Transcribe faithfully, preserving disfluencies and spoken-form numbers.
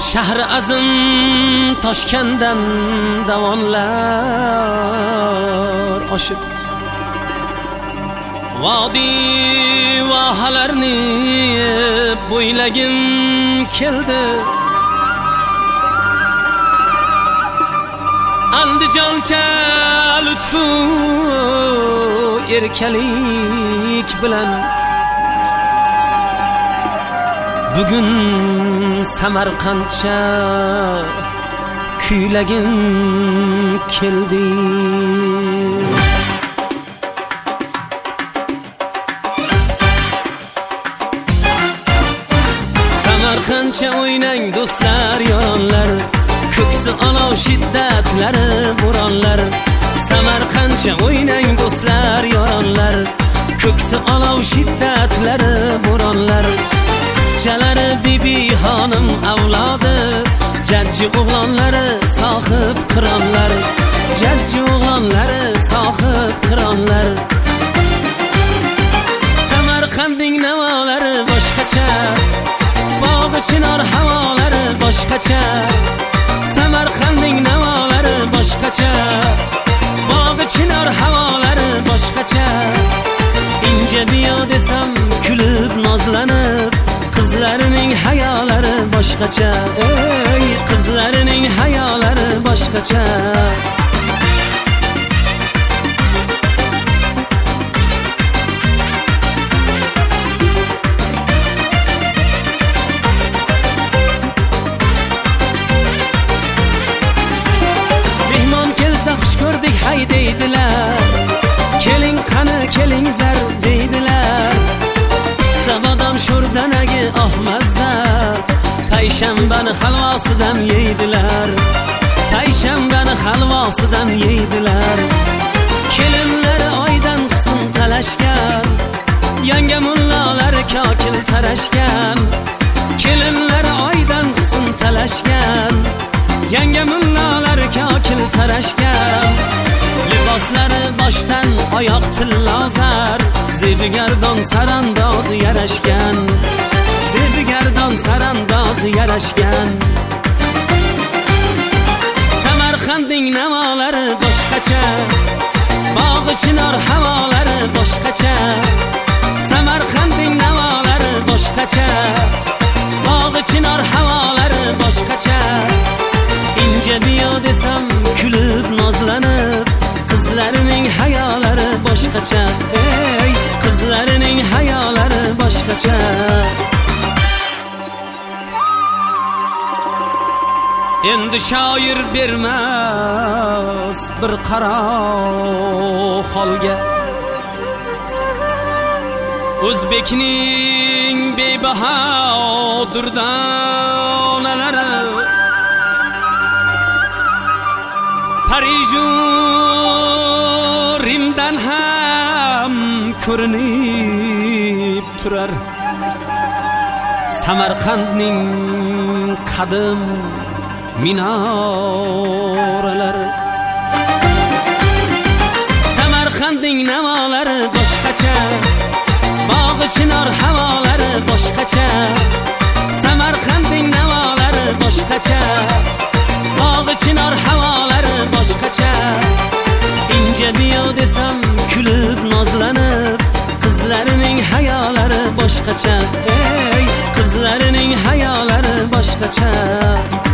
Shahri azim Toshkentdan davonlar oshib vodiy vohalarni bo'ylagim keldi. Andijoncha lutfu erkalik bilan bugun Samarqandcha kuylagim keldi. Samarqandcha o'ynang do'stlar, yoronlar, ko'ksi olov shiddatlari bo'ronlar. Samarqandcha o'ynang do'stlar, yoronlar, ko'ksi olov shiddatlari bo'ronlar. Qizchalari bibi xonim avlodi, jajji o'g'lonlari sohib qironlar, jajji o'g'lonlari sohib qironlar. Samarqandning navolari boshqacha, bog'i chinor havolari boshqacha. Samarqandning navolari boshqacha, bog'i chinor havolari boshqacha. Inja biyo desam kulib nozlanib, qizlarining hayolari boshqacha. Ey, qizlarining hayolari boshqacha. Xush ko'rdik hay deydilar, keling qani keling zar deydilar. Istabodam sho'rdanagi oh mazza, payshanbani halvosidan yeydilar, payshanbani halvosidan yeydilar. Kelinlari oydan husn talashgan, yanga mullolari kokil tarashgan. Kelinlari oydan husn talashgan, yanga mullolari kokil tarashgan. Liboslari boshdan oyoq tillozar, zebigardon sarandozi yarashgan, zebigardon sarandozi yarashgan. Samarqandning navolari boshqacha, bog'i chinor havolari boshqacha. Samarqandning navolari boshqacha, bog'i chinor havolari boshqacha. Inja biyo desam kulib nozlanib, qizlarining hayolari boshqacha. Ey, qizlarining hayolari boshqacha. Endi shoir bermas bir qaro holga, o'zbekning bebaho durdonalari Pariju Rimdan ham ko'rinib turar. Samarqandning qadim minoralari. Samarqandning navolari boshqacha, bog'i chinor havolari boshqacha. Samarqandning navolari boshqacha, bog'i chinor havolari boshqacha. Inja biyo desam kulib nozlanib, qizlarining hayolari boshqacha. Ey, qizlarining hayolari boshqacha.